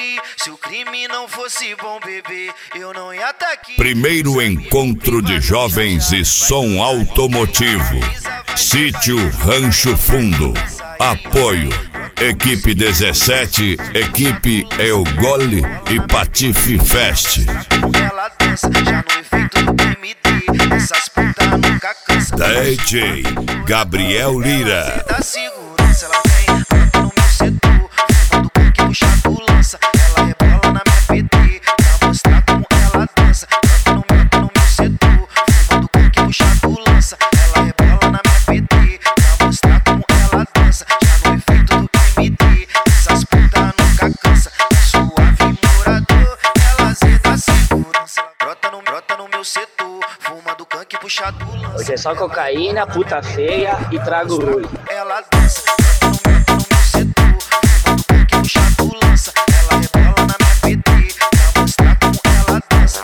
sorrir. Se o crime não fosse bom, bebê, eu não ia tá aqui. Primeiro encontro de jovens e som automotivo. Sítio Rancho Fundo. Apoio Equipe 17, Equipe Eugole e Patife Fest. Ela dança já no efeito do MD. Essas putas nunca cansam. DJ Gabriel Lira. Da segurança, ela vem brota no meu setor. Fumando coque, puxado lança. Ela rebola na minha PT pra mostrar como ela dança. Brota no meu setor. Fumando coque, puxado lança. Ela rebola na minha PT pra mostrar como ela dança. Já no efeito do MD. Essas putas nunca cansa. Suave morador, ela zeda segurança. Brota no meu setor. Fumando coque, puxado lança. Hoje é só cocaína, puta feia e trago ruim. Ela dança, no meu setor. Fumando coque, puxado lança. Ela rebola na minha PT pra mostrar como ela dança.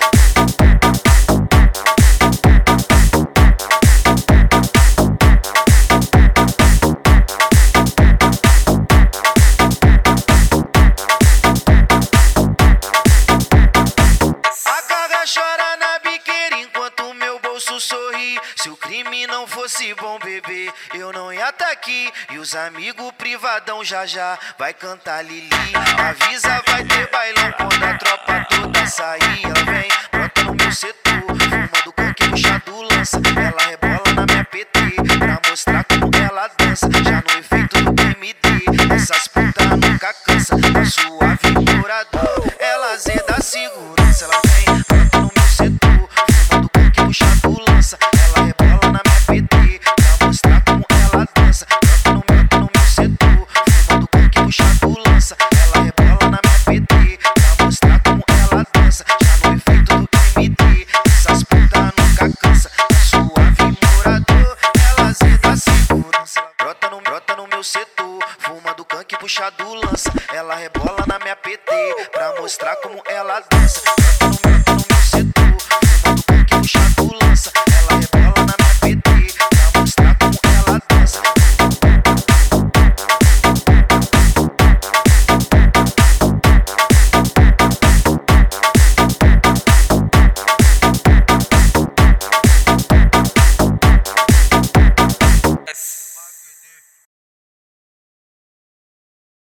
A gaga chora na biqueira enquanto o meu bolso sorri. Se o crime não fosse bom, bebê, eu não ia tá aqui. E os amigos privadão já já vai cantar Lili. Avisa, vai ter bailão quando a tropa toda sair. Ela vem, brota no meu setor. Fumando coque, puxado lança. Ela rebola na minha PT pra mostrar como ela dança. Já no efeito do MD. Essas putas nunca cansa. Tá suave morador, ela zeda segurança. Ela vem, brota no meu setor. Fumando coque, puxado lança. Ela rebola na minha PT pra mostrar como ela dança. Brota no meu setor. Fumando coque, puxado lança. Ela rebola na minha PT pra mostrar como ela dança. Já no efeito do MD. Essas putas nunca cansa. Tá suave morador, ela zeda segurança. Brota no meu setor. Fumando coque, puxado lança. Ela rebola na minha PT pra mostrar como ela dança.